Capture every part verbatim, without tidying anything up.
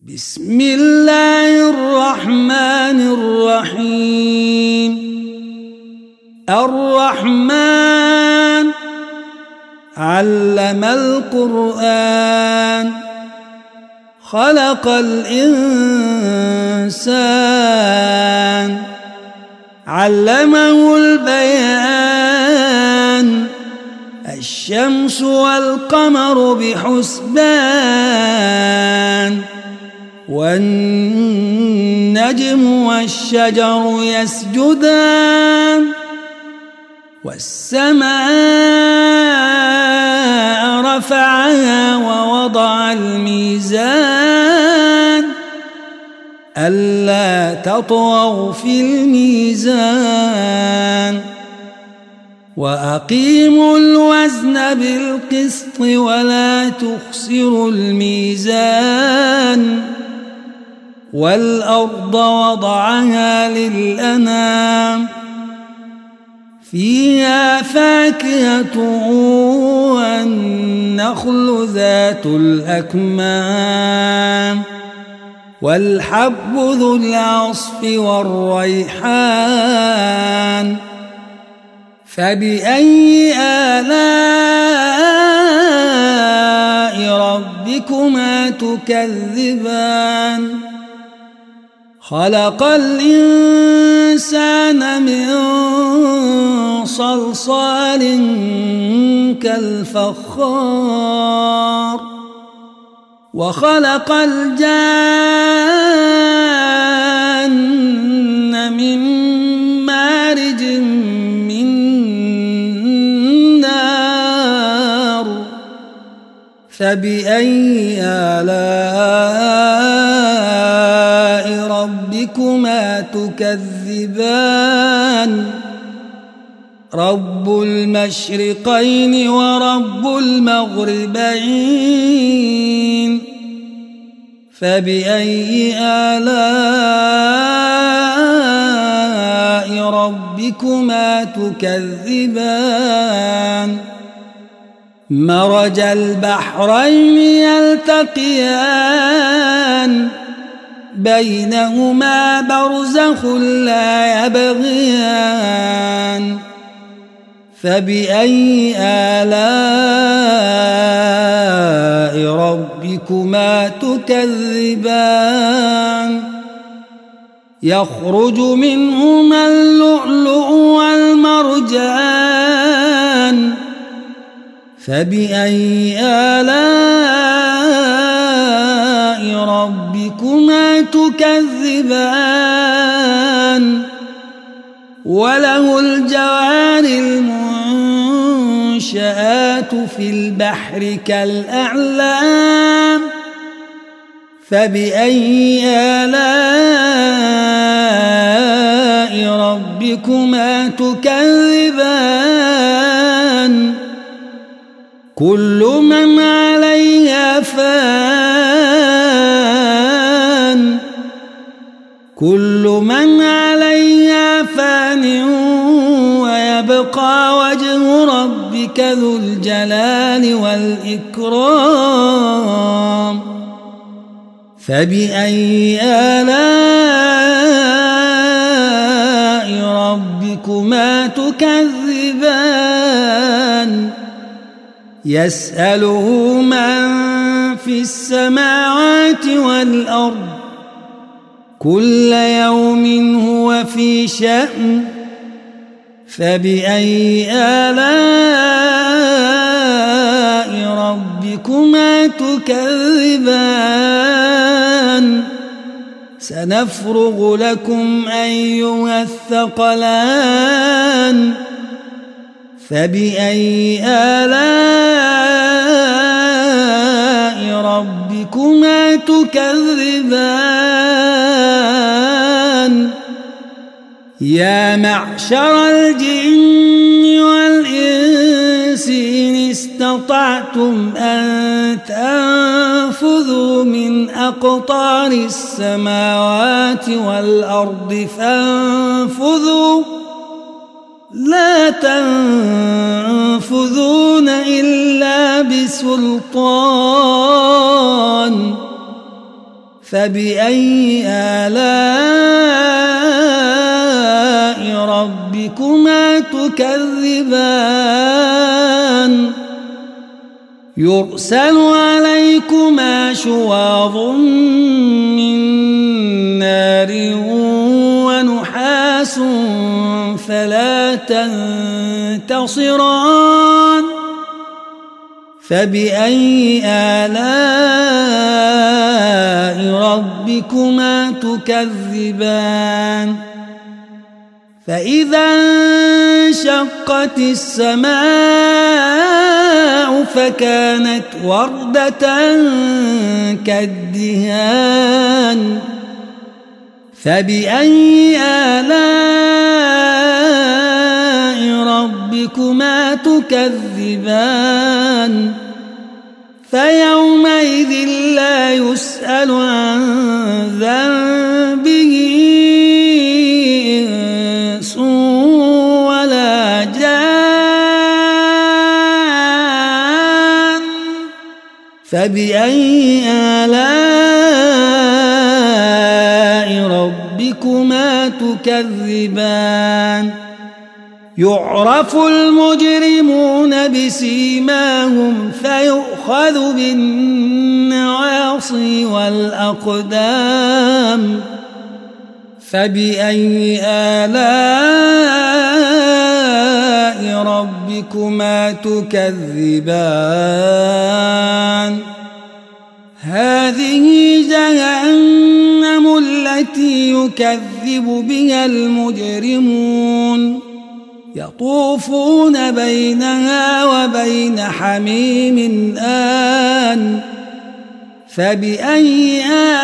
بسم الله الرحمن الرحيم. الرحمن علم القرآن، خلق الإنسان، علمه البيان. الشمس والقمر بحسبان، والنجم والشجر يسجدان. والسماء رفعها ووضع الميزان، ألا تطغوا في الميزان. وأقيموا الوزن بالقسط ولا تخسروا الميزان. والأرض وضعها للأنام، فيها فاكهة والنخل ذات الأكمام، والحب ذو العصف والريحان. فبأي آلاء ربكما تكذبان؟ خلق الإنسان من صلصال كالفخار، وخلق الجان من مارج من نار. فبأي آلاء ربكما تكذبان؟ رب المشرقين ورب المغربين. فبأي آلاء ربكما تكذبان؟ مرج البحرين يلتقيان، بينهما برزخ لا يبغيان. فبأي آلاء ربكما تكذبان؟ يخرج منهما اللؤلؤ والمرجان. فبأي آلاء ربكما تكذبان؟ وله الجوار المنشآت في البحر كالأعلام. فبأي آلاء ربكما تكذبان؟ كل من عليها فان، كل من عليها فان، ويبقى وجه ربك ذو الجلال والإكرام. فبأي آلاء ربكما تكذبان؟ يسأله من في السماوات والأرض، كل يوم هو في شأن. فبأي آلاء ربكما تكذبان؟ سنفرغ لكم أيها الثقلان. فبأي آلاء ربكما تكذبان؟ يا معشر الجن والإنس إن استطعتم أن تنفذوا من أقطار السماوات والأرض فانفذوا، لا تنفذون إلا بسلطان. فبأي آلاء ربكما تكذبان يرسل عليكما شواظ من نار ونحاس فلا تنتصران فبأي آلاء ربكما تكذبان فإذا انشقت السماء فكانت وردة كالدهان فبأي آلاء ربكما تكذبان فيومئذ لا يسأل عن ذنبه إنس ولا جان فبأي آلاء ربكما تكذبان يعرف المجرمون بسيماهم فيؤخذ بالنواصي والأقدام فبأي آلاء ربكما تكذبان هذه جهنم التي يكذب بها المجرمون يطوفون بينها وبين حميم آن فبأي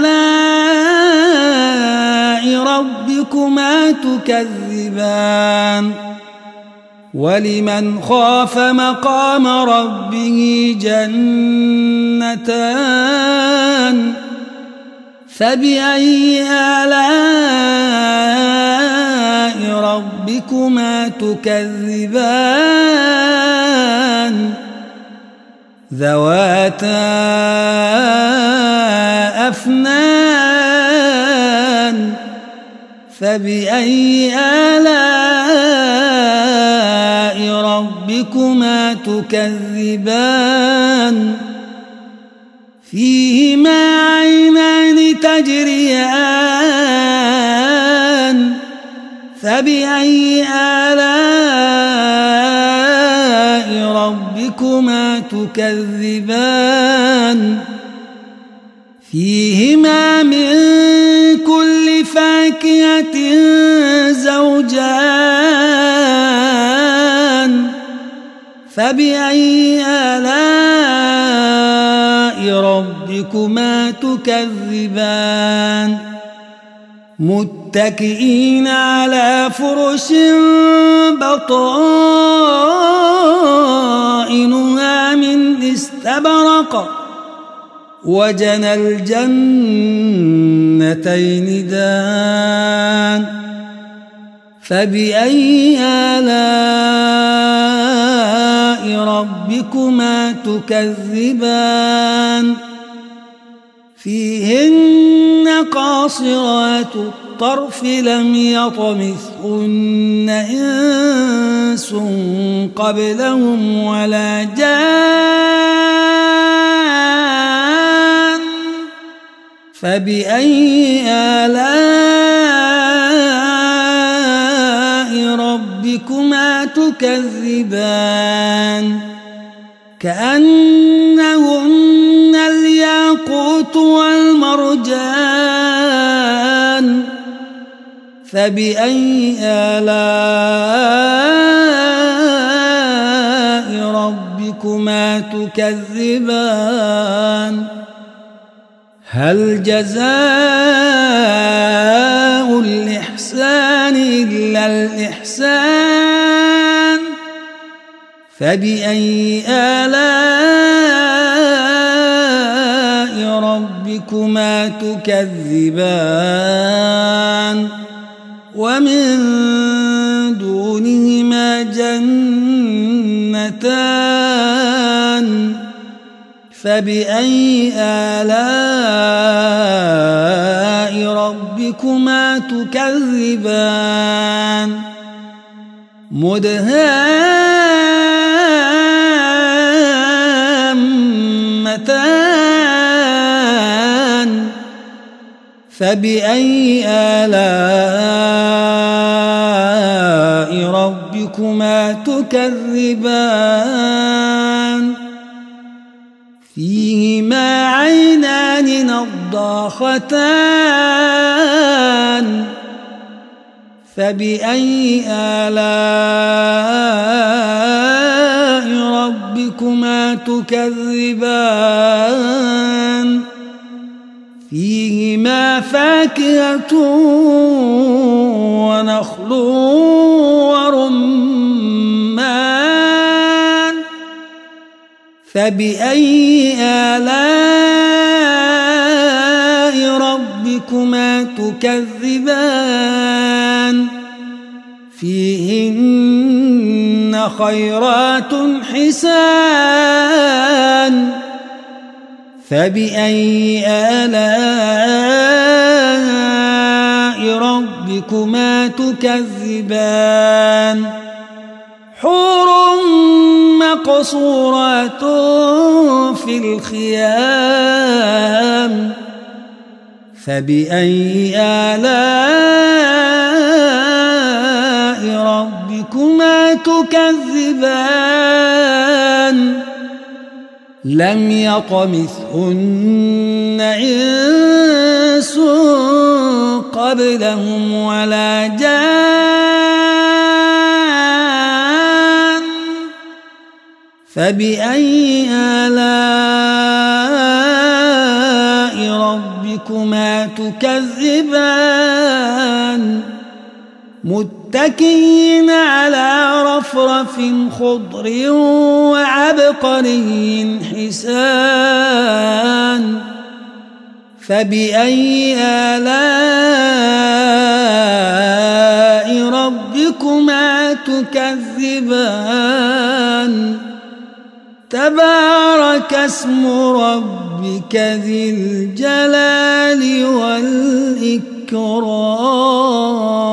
آلاء ربكما تكذبان ولمن خاف مقام ربه جنتان فبأي آلاء ربكما تكذبان ذواتا أفنان فبأي آلاء ربكما تكذبان فيهما عينان تجريان فبأي آلاء ربكما تكذبان فيهما من كل فاكهة زوجان فبأي آلاء ربكما تكذبان متكئين على فرش بطائنها من استبرق وجنى الجنتين دان فبأي آلاء ربكما تكذبان فيهن قاصرات الطرف لم يطمثهن إنس قبلهم ولا جان فبأي آلاء ربكما تكذبان كأنهن الياقوت والمرجان فبأي آلاء ربكما تكذبان هل جزاء الإحسان إلا الإحسان فبأي آلاء ربكما تكذبان ومن دونهما جنتان فبأي آلاء ربكما تكذبان مدهامتان فبأي آلاء ربكما تكذبان فيهما عينان نضاختان فبأي آلاء ربكما تكذبان فيهما فاكهة ونخل ورمان فبأي آلاء ربكما تكذبان فيهن خيرات حسان فبأي آلاء ربكما تكذبان حور مقصورات في الخيام فبأي آلاء ربكما تكذبان لم يطمثهن إنس قبلهم ولا جان فبأي آلاء ربكما تكذبان متكئين على رفرف خضر وعبقري حسان فبأي آلاء ربكما تكذبان تبارك اسم ربك ذي الجلال والإكرام.